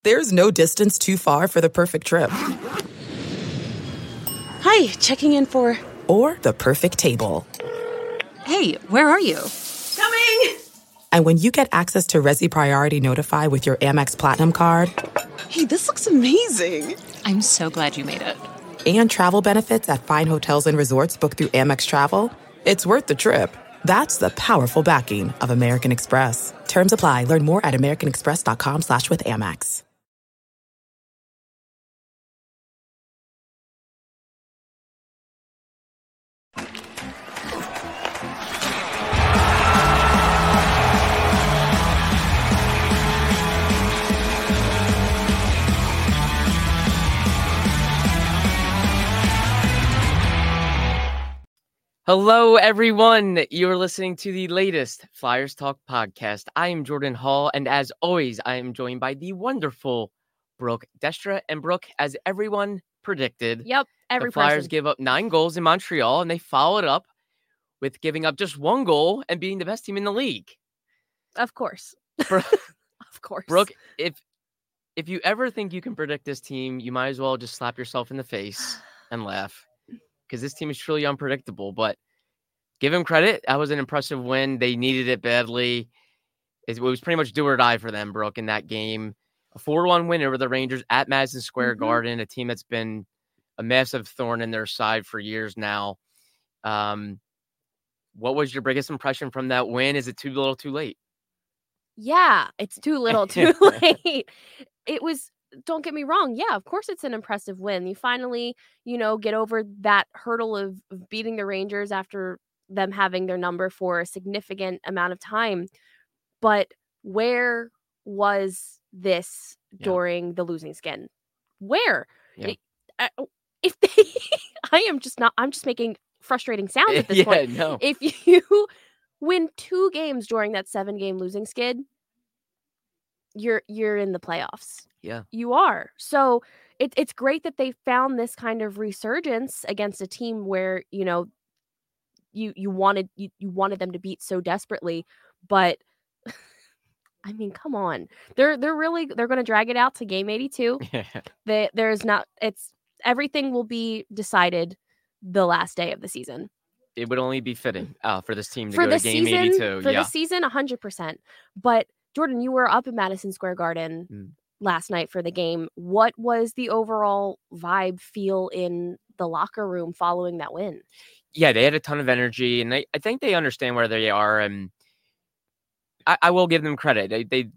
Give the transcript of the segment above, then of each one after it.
There's no distance too far for the perfect trip. Hi, checking in for... Or the perfect table. Hey, where are you? Coming! And when you get access to Resi Priority Notify with your Amex Platinum card... Hey, this looks amazing. I'm so glad you made it. And travel benefits at fine hotels and resorts booked through Amex Travel, it's worth the trip. That's the powerful backing of American Express. Terms apply. Learn more at americanexpress.com/withAmex. Hello, everyone. You're listening to the latest Flyers Talk podcast. I am Jordan Hall, and as always, I am joined by the wonderful Brooke Destra. And Brooke, as everyone predicted, Yep, the Flyers gave up 9 goals in Montreal, and they followed up with giving up just 1 goal and being the best team in the league. Of course. Of course. Brooke, if you ever think you can predict this team, you might as well just slap yourself in the face and laugh. Because this team is truly unpredictable, but give them credit. That was an impressive win. They needed it badly. It was pretty much do or die for them, Brooke, in that game. A 4-1 win over the Rangers at Madison Square Garden, a team that's been a massive thorn in their side for years now. What was your biggest impression from that win? Is it too little, too late? Yeah, it's too little, too late. It was... Don't get me wrong. Yeah, of course it's an impressive win. You finally, get over that hurdle of beating the Rangers after them having their number for a significant amount of time. But where was this during the losing skin? Where? Yeah. If they, I'm just making frustrating sounds at this point. No. If you win 2 games during that 7-game losing skid, you're in the playoffs. Yeah. You are. So it's great that they found this kind of resurgence against a team where, you wanted them to beat so desperately. But I mean, come on. They're going to drag it out to game 82. Everything will be decided the last day of the season. It would only be fitting for this team to go to game 82. For the season, 100%. But Jordan, you were up at Madison Square Garden last night for the game. What was the overall vibe feel in the locker room following that win? Yeah, they had a ton of energy, and I think they understand where they are, and I will give them credit. They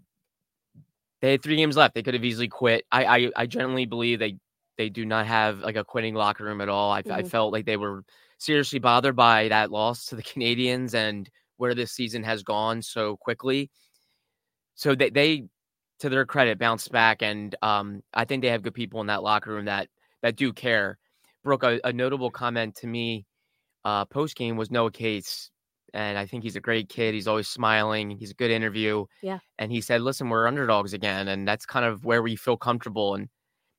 had 3 games left. They could have easily quit. I generally believe they do not have like a quitting locker room at all. I felt like they were seriously bothered by that loss to the Canadiens and where this season has gone so quickly. So they, to their credit, bounced back, and I think they have good people in that locker room that do care. Brooke, a notable comment to me post-game was Noah Cates, and I think he's a great kid. He's always smiling. He's a good interview. Yeah. And he said, listen, we're underdogs again, and that's kind of where we feel comfortable. And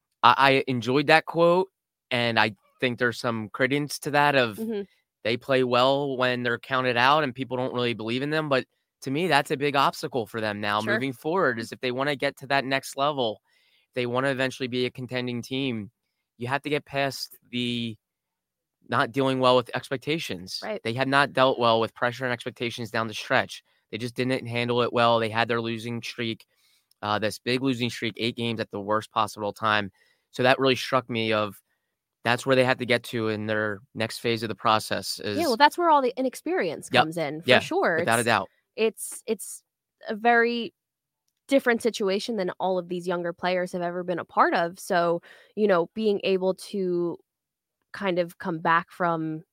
I enjoyed that quote, and I think there's some credence to that of they play well when they're counted out and people don't really believe in them, but to me, that's a big obstacle for them now moving forward is if they want to get to that next level, if they want to eventually be a contending team, you have to get past the not dealing well with expectations. Right. They have not dealt well with pressure and expectations down the stretch. They just didn't handle it well. They had their losing streak, this big losing streak, 8 games at the worst possible time. So that really struck me of that's where they have to get to in their next phase of the process. That's where all the inexperience comes in, for sure. Without a doubt. It's a very different situation than all of these younger players have ever been a part of. So, being able to kind of come back from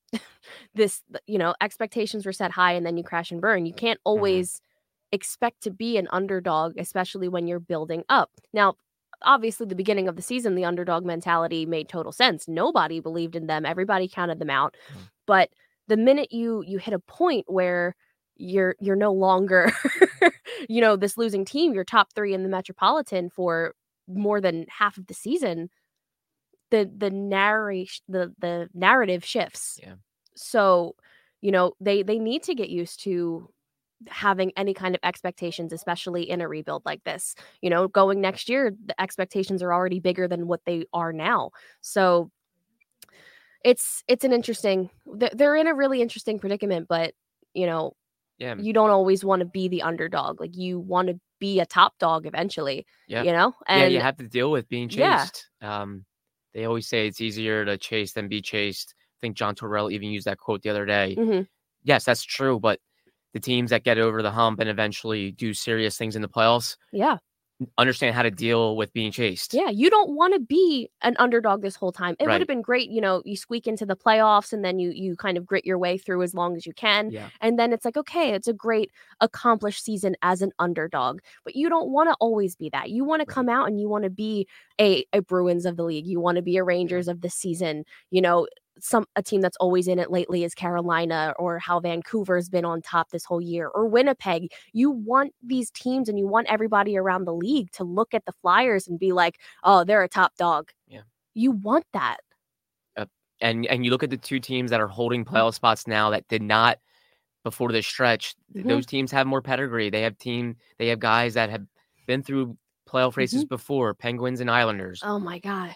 this, expectations were set high and then you crash and burn. You can't always expect to be an underdog, especially when you're building up. Now, obviously, the beginning of the season, the underdog mentality made total sense. Nobody believed in them. Everybody counted them out. But the minute you hit a point where you're no longer, this losing team, you're top 3 in the Metropolitan for more than half of the season, the narrative shifts. Yeah. So, they need to get used to having any kind of expectations, especially in a rebuild like this. You know, going next year, the expectations are already bigger than what they are now. So it's an interesting, they're in a really interesting predicament, but you know, Yeah. you don't always want to be the underdog. Like you want to be a top dog eventually, Yeah. you know? Yeah, And you have to deal with being Yeah. chased. They always say it's easier to chase than be chased. I think John Torrell even used that quote the other day. Mhm. Yes, that's true, but the teams that get over the hump and eventually do serious things in the playoffs Yeah. understand how to deal with being chased. Yeah, you don't want to be an underdog this whole time. It would Right. have been great, you know, you squeak into the playoffs and then you kind of grit your way through as long as you can. Yeah. And then it's like, okay, it's a great accomplished season as an underdog. But you don't want to always be that. You want to come out and you want to be a Bruins of the league. You want to be a Rangers of the season. You know, a team that's always in it lately is Carolina, or how Vancouver's been on top this whole year, or Winnipeg. You want these teams and you want everybody around the league to look at the Flyers and be like, oh, they're a top dog. Yeah. You want that. And you look at the two teams that are holding playoff spots now that did not before this stretch. Mhm. Those teams have more pedigree. They have guys that have been through playoff races before, Penguins and Islanders. Oh my gosh.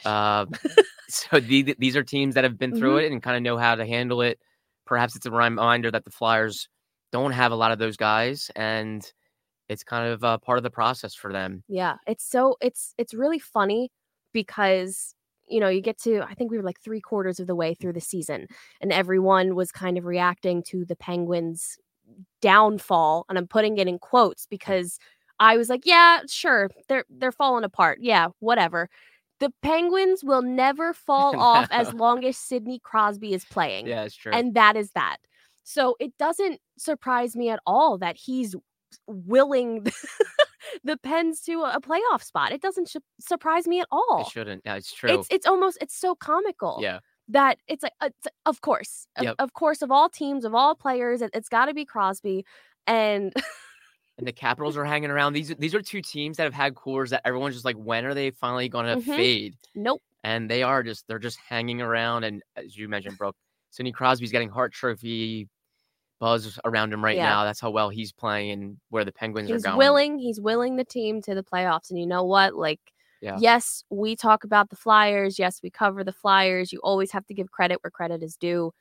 So these are teams that have been through it and kind of know how to handle it. Perhaps it's a reminder that the Flyers don't have a lot of those guys, and it's kind of part of the process for them. Yeah, it's really funny because, you know, you get to, I think we were like 3/4 of the way through the season and everyone was kind of reacting to the Penguins' downfall, and I'm putting it in quotes because I was like, yeah, sure, they're falling apart. Yeah, whatever. The Penguins will never fall off as long as Sidney Crosby is playing. Yeah, it's true. And that is that. So it doesn't surprise me at all that he's willing the Pens to a playoff spot. It doesn't surprise me at all. It shouldn't. Yeah, it's true. It's so comical. Yeah. That it's like, of course, of course, of all teams, of all players, it's got to be Crosby. And and the Capitals are hanging around. These are two teams that have had cores that everyone's just like, when are they finally going to fade? Nope. And they're just hanging around. And as you mentioned, Brooke, Sidney Crosby's getting Hart Trophy buzz around him right now. That's how well he's playing and where the Penguins are going. He's willing the team to the playoffs. And you know what? Like, yeah. Yes, we talk about the Flyers. Yes, we cover the Flyers. You always have to give credit where credit is due.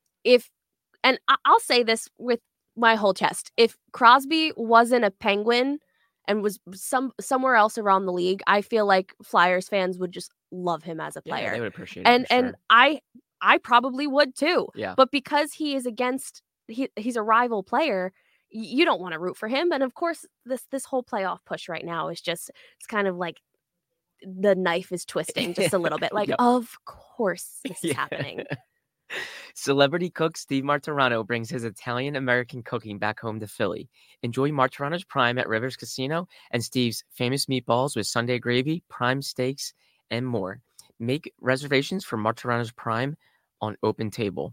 And I'll say this with my whole chest. If Crosby wasn't a Penguin and was somewhere else around the league, I feel like Flyers fans would just love him as a player. Yeah, they would appreciate it. And I probably would too. Yeah. But because he is he's a rival player, you don't want to root for him. And of course, this whole playoff push right now is just, it's kind of like the knife is twisting just a little bit. Like, of course this is happening. Celebrity cook Steve Martirano brings his Italian-American cooking back home to Philly. Enjoy Martirano's Prime at Rivers Casino and Steve's famous meatballs with Sunday gravy, prime steaks, and more. Make reservations for Martirano's Prime on Open Table.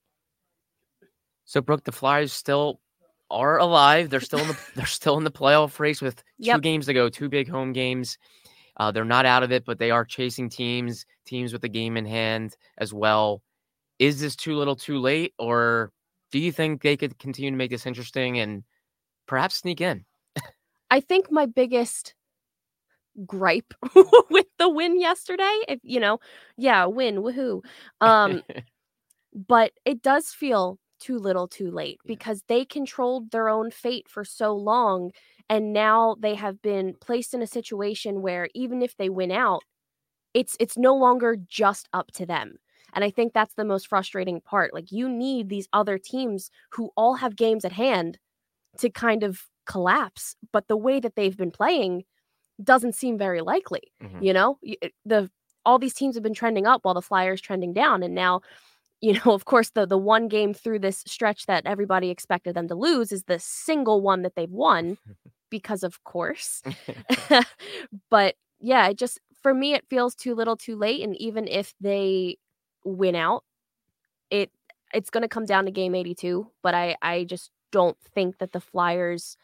So, Brooke, the Flyers still are alive. They're still in the playoff race with 2 games to go, 2 big home games. They're not out of it, but they are chasing teams with a game in hand as well. Is this too little too late, or do you think they could continue to make this interesting and perhaps sneak in? I think my biggest gripe with the win yesterday, win, woohoo. But it does feel too little too late because they controlled their own fate for so long, and now they have been placed in a situation where even if they win out, it's no longer just up to them. And I think that's the most frustrating part. Like, you need these other teams who all have games at hand to kind of collapse. But the way that they've been playing doesn't seem very likely. Mm-hmm. You know, all these teams have been trending up while the Flyers trending down. And now, you know, of course, the one game through this stretch that everybody expected them to lose is the single one that they've won because, of course. But yeah, for me, it feels too little too late. And even if they win out, it's going to come down to game 82, but I just don't think that the Flyers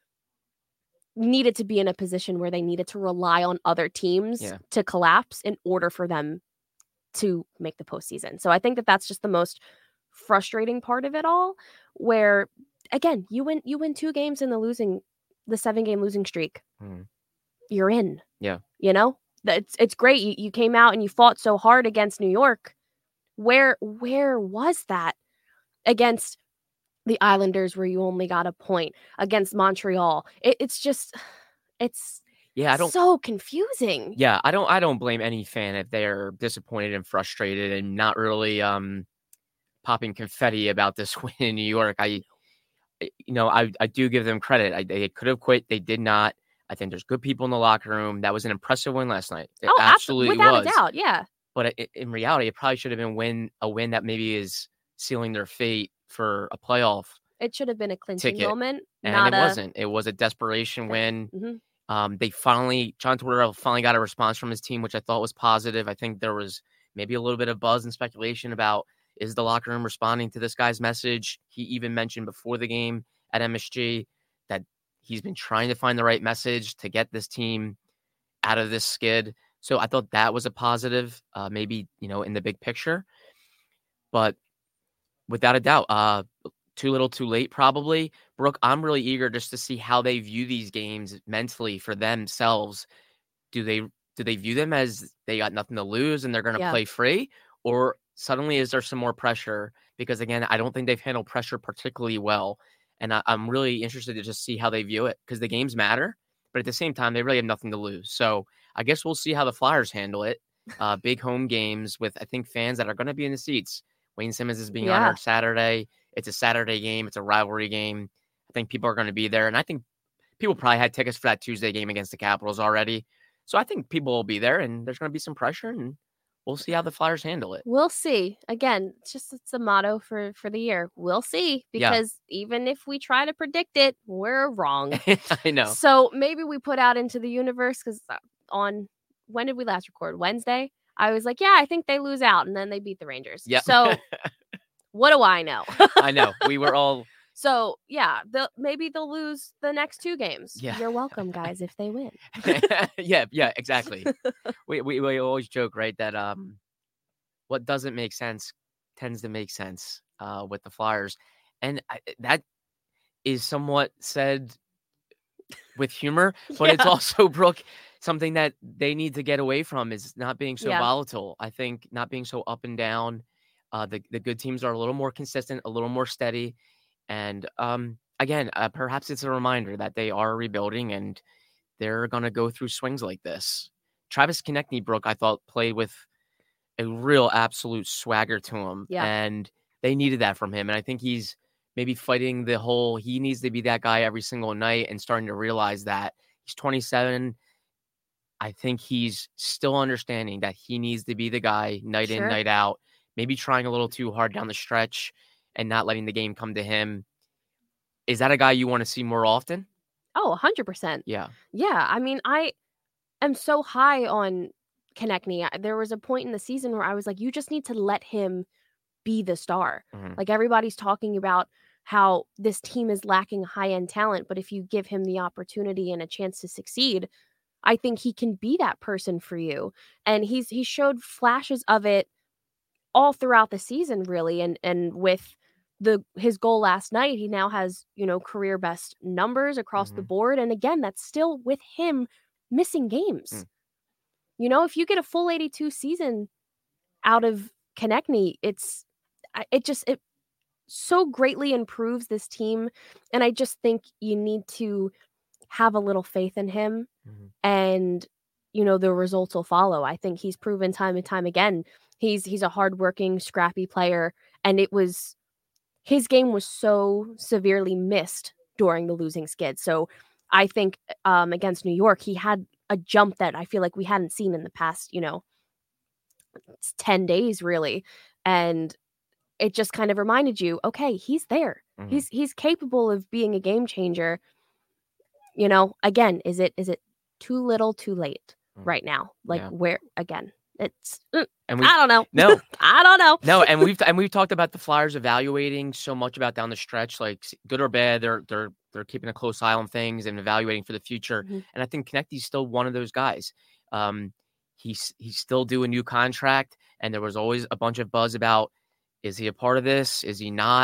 needed to be in a position where they needed to rely on other teams to collapse in order for them to make the postseason. So I think that that's just the most frustrating part of it all, where again, you win 2 games in the 7-game losing streak. Mhm. You're in. Yeah. You know? It's great. You came out and you fought so hard against New York. Where was that against the Islanders where you only got a point, against Montreal? It's just so confusing. Yeah, I don't blame any fan if they're disappointed and frustrated and not really popping confetti about this win in New York. I do give them credit. They could have quit. They did not. I think there's good people in the locker room. That was an impressive win last night. It absolutely without was. a doubt, yeah. But in reality, it probably should have been a win that maybe is sealing their fate for a playoff. It should have been a clinching moment. And it wasn't. It was a desperation win. Mm-hmm. John Tortorella finally got a response from his team, which I thought was positive. I think there was maybe a little bit of buzz and speculation about, is the locker room responding to this guy's message? He even mentioned before the game at MSG that he's been trying to find the right message to get this team out of this skid. So I thought that was a positive, maybe, in the big picture. But without a doubt, too little, too late, probably. Brooke, I'm really eager just to see how they view these games mentally for themselves. Do they view them as they got nothing to lose and they're going to play free? Or suddenly is there some more pressure? Because, again, I don't think they've handled pressure particularly well. And I'm really interested to just see how they view it, because the games matter. But at the same time, they really have nothing to lose. So I guess we'll see how the Flyers handle it. Big home games with, I think, fans that are going to be in the seats. Wayne Simmons is being honored Saturday. It's a Saturday game. It's a rivalry game. I think people are going to be there. And I think people probably had tickets for that Tuesday game against the Capitals already. So I think people will be there, and there's going to be some pressure, and we'll see how the Flyers handle it. We'll see. Again, it's a motto for the year. We'll see, because even if we try to predict it, we're wrong. I know. So maybe we put out into the universe, because when did we last record? Wednesday? I was like, I think they lose out, and then they beat the Rangers. Yeah. So what do I know? I know. We were all. So, maybe they'll lose the next 2 games. Yeah. You're welcome, guys, if they win. Yeah, exactly. We always joke, right, that what doesn't make sense tends to make sense with the Flyers. And that is somewhat said with humor, but it's also, Brooke, something that they need to get away from, is not being so volatile. I think not being so up and down. The good teams are a little more consistent, a little more steady. And again, perhaps it's a reminder that they are rebuilding and they're going to go through swings like this. Travis Konecny, Brooke, I thought played with a real absolute swagger to him. Yeah. And they needed that from him. And I think he's maybe fighting the whole, he needs to be that guy every single night, and starting to realize that he's 27. I think he's still understanding that he needs to be the guy night in, night out, maybe trying a little too hard down the stretch and not letting the game come to him. Is that a guy you want to see more often? Oh, 100%. Yeah. Yeah. I mean, I am so high on Konecny. There was a point in the season where I was like, you just need to let him be the star. Mm-hmm. Like, everybody's talking about how this team is lacking high-end talent, but if you give him the opportunity and a chance to succeed, I think he can be that person for you. And he showed flashes of it all throughout the season, really. And with his goal last night, he now has, career best numbers across the board. And again, that's still with him missing games. If you get a full 82 season out of Konecny, it so greatly improves this team. And I just think you need to have a little faith in him, and the results will follow. I think he's proven time and time again he's a hardworking, scrappy player, and his game was so severely missed during the losing skid. So I think against New York, he had a jump that I feel like we hadn't seen in the past 10 days, really. And it just kind of reminded you, okay, he's there. He's capable of being a game changer. Again, is it too little, too late right now? Like, where, again, it's I don't know. No, I don't know. No, and we've talked about the Flyers evaluating so much about down the stretch, like good or bad. They're keeping a close eye on things and evaluating for the future. And I think Konecny's still one of those guys. He's still due a new contract, and there was always a bunch of buzz about, is he a part of this? Is he not?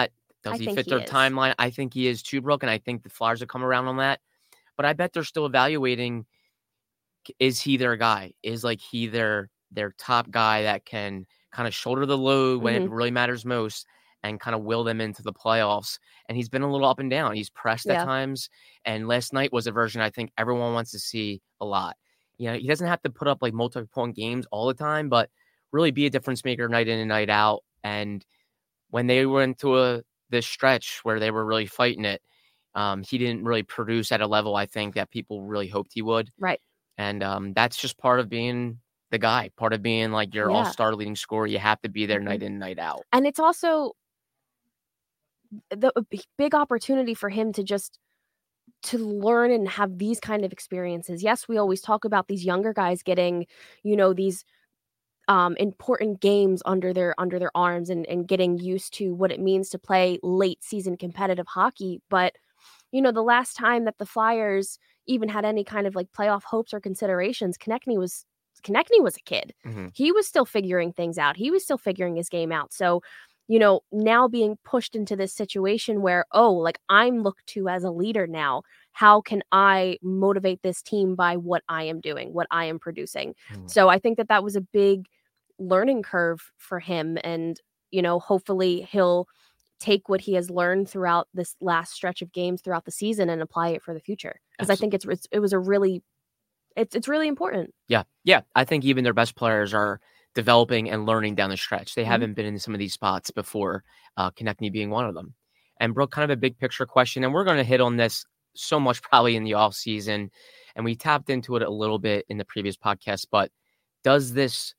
Does I he think fit he their is. timeline? I think he is too, Brooke, and I think the Flyers have come around on that. But I bet they're still evaluating, is he their guy? Is like he their top guy that can kind of shoulder the load when it really matters most and kind of will them into the playoffs? And he's been a little up and down. He's pressed at times. And last night was a version I think everyone wants to see a lot. You know, he doesn't have to put up like multi-point games all the time, but really be a difference maker night in and night out. And when they went to this stretch where they were really fighting it, he didn't really produce at a level I think that people really hoped he would. Right. And that's just part of being the guy, part of being like your all-star leading scorer. You have to be there night in, night out. And it's also the big opportunity for him to learn and have these kind of experiences. Yes, we always talk about these younger guys getting, these important games under their arms and getting used to what it means to play late season competitive hockey. But, the last time that the Flyers even had any kind of like playoff hopes or considerations, Konechny was a kid. He was still figuring things out. He was still figuring his game out. So, now being pushed into this situation where, I'm looked to as a leader now. How can I motivate this team by what I am doing, what I am producing? So I think that was a big learning curve for him. And, hopefully he'll take what he has learned throughout this last stretch of games throughout the season and apply it for the future. Because I think it's really important. Yeah. Yeah. I think even their best players are developing and learning down the stretch. They haven't been in some of these spots before, Konechny being one of them. And Brooke, kind of a big picture question, and we're going to hit on this so much probably in the off season, and we tapped into it a little bit in the previous podcast, but does this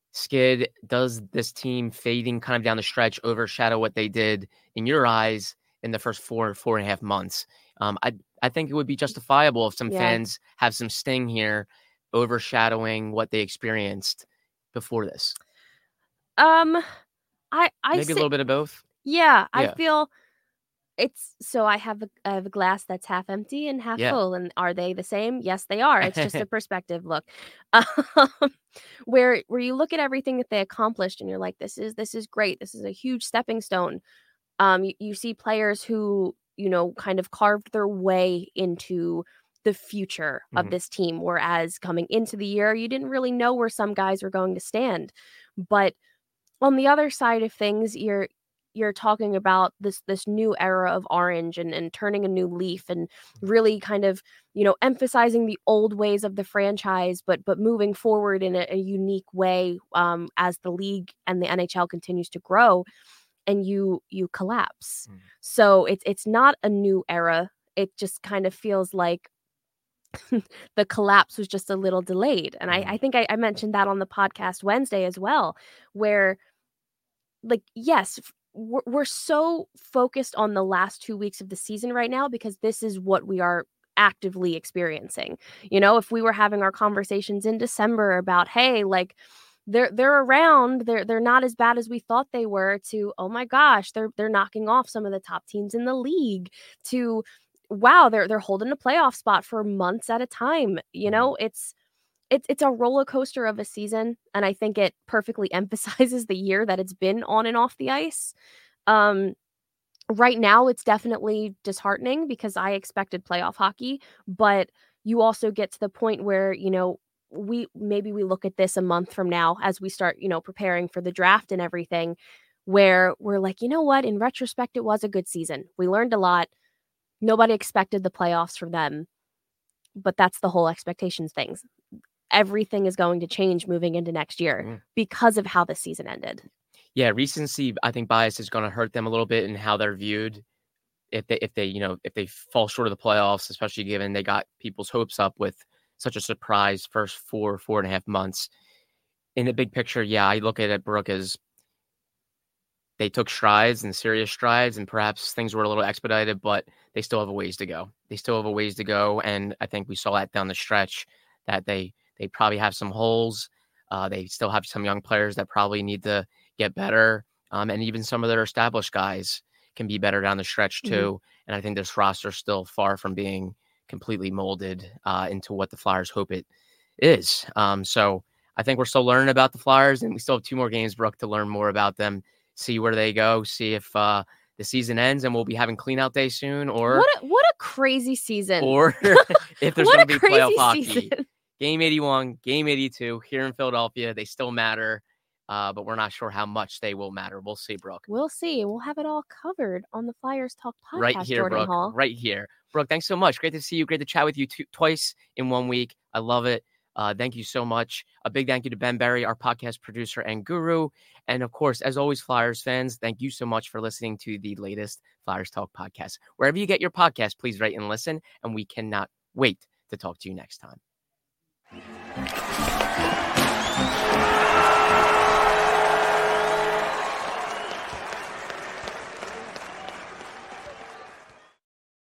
team fading kind of down the stretch overshadow what they did in your eyes in the first 4.5 months? I think it would be justifiable if some fans have some sting here overshadowing what they experienced before this. I maybe a little bit of both. Yeah. I feel it's so I have a glass that's half empty and half full. And are they the same? Yes, they are. It's just a perspective look. Where you look at everything that they accomplished and you're like, this is great. This is a huge stepping stone. You see players who, kind of carved their way into the future of this team. Whereas coming into the year, you didn't really know where some guys were going to stand. But on the other side of things, you're talking about this new era of Orange and turning a new leaf and really kind of, emphasizing the old ways of the franchise, but moving forward in a unique way as the league and the NHL continues to grow, and you collapse. So it's not a new era. It just kind of feels like the collapse was just a little delayed. And I think I mentioned that on the podcast Wednesday as well, where like, yes, we're so focused on the last 2 weeks of the season right now because this is what we are actively experiencing. If we were having our conversations in December about, hey, like they're around, they're not as bad as we thought they were, to, oh my gosh, they're knocking off some of the top teams in the league, to wow, they're holding a playoff spot for months at a time. It's a roller coaster of a season, and I think it perfectly emphasizes the year that it's been on and off the ice. Right now, it's definitely disheartening because I expected playoff hockey, but you also get to the point where, we look at this a month from now as we start, preparing for the draft and everything, where we're like, you know what, in retrospect, it was a good season. We learned a lot. Nobody expected the playoffs from them, but that's the whole expectations things. Everything is going to change moving into next year because of how the season ended. Yeah, recency, I think bias is going to hurt them a little bit in how they're viewed if they fall short of the playoffs, especially given they got people's hopes up with such a surprise first 4.5 months. In the big picture, I look at it, Brooke, as they took strides and serious strides, and perhaps things were a little expedited, but they still have a ways to go. And I think we saw that down the stretch that they probably have some holes. They still have some young players that probably need to get better. And even some of their established guys can be better down the stretch too. And I think this roster is still far from being completely molded into what the Flyers hope it is. So I think we're still learning about the Flyers, and we still have 2 more games, Brooke, to learn more about them, see where they go, see if the season ends and we'll be having clean out day soon, or what a crazy season. Or if there's What going a to be playoff crazy hockey. season. Game 81, Game 82 here in Philadelphia. They still matter, but we're not sure how much they will matter. We'll see, Brooke. We'll see. And we'll have it all covered on the Flyers Talk podcast, Right here, Jordan Brooke. Hall. Right here. Brooke, thanks so much. Great to see you. Great to chat with you twice in 1 week. I love it. Thank you so much. A big thank you to Ben Berry, our podcast producer and guru. And of course, as always, Flyers fans, thank you so much for listening to the latest Flyers Talk podcast. Wherever you get your podcast, please rate and listen. And we cannot wait to talk to you next time.